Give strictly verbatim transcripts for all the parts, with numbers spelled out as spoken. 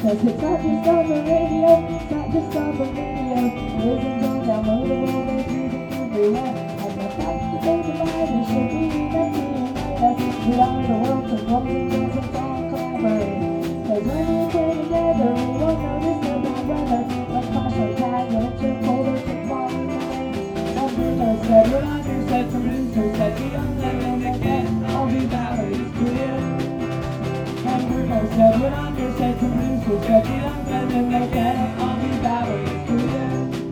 Cause it's not just on the radio, it's not just on the video. Listen to downloadable, there's music everywhere. As my thoughts debate the light, it should be that we unite us. We are the world, cause what we do is it's all collaborate. Cause when we play together, we won't notice the bad weather. Like flashlight tag, when it's your colder, keep falling away. And Bruno said, we're on your set, producer said, the young and the cat, all these batteries clear. And Bruno said, we're on your set, producer said, the young and the cat, all these batteries clear.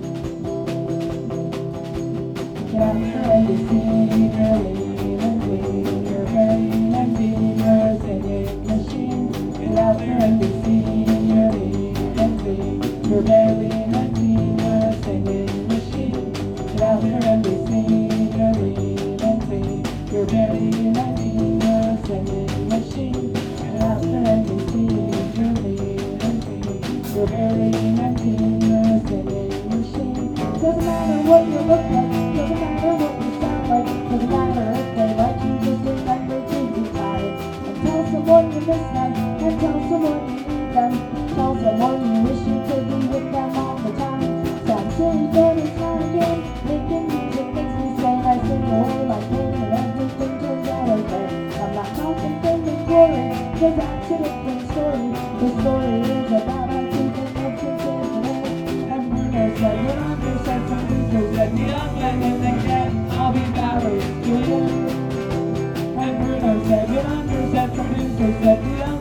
Get out there and you see, really, and we, you're very empty, you're a singing machine. Get out there and you see, really, and we, you're very empty, you're a singing machine. Get out there and you see, really, and we, you're very empty, you're a singing machine. Get out there and you see, really, and we, you're very empty, you're a singing machine. Doesn't matter what you look like, doesn't matter what you sound like, doesn't matter if they like you, just remember to be kind. And tell someone you miss them, and tell someone you need them. Tell someone you wish you could be with them all the time. Sounds silly, but it's not a game. Making music makes me sane. I sing away my pain and everything turns out okay. I'm not talking fame and glory, cause that's a different story. The story is about our people of today. And Bruno said, we're on your set, some people said, the young man and the cat, I'll be batteries to you. And Bruno said, we're on your set, some people said, the young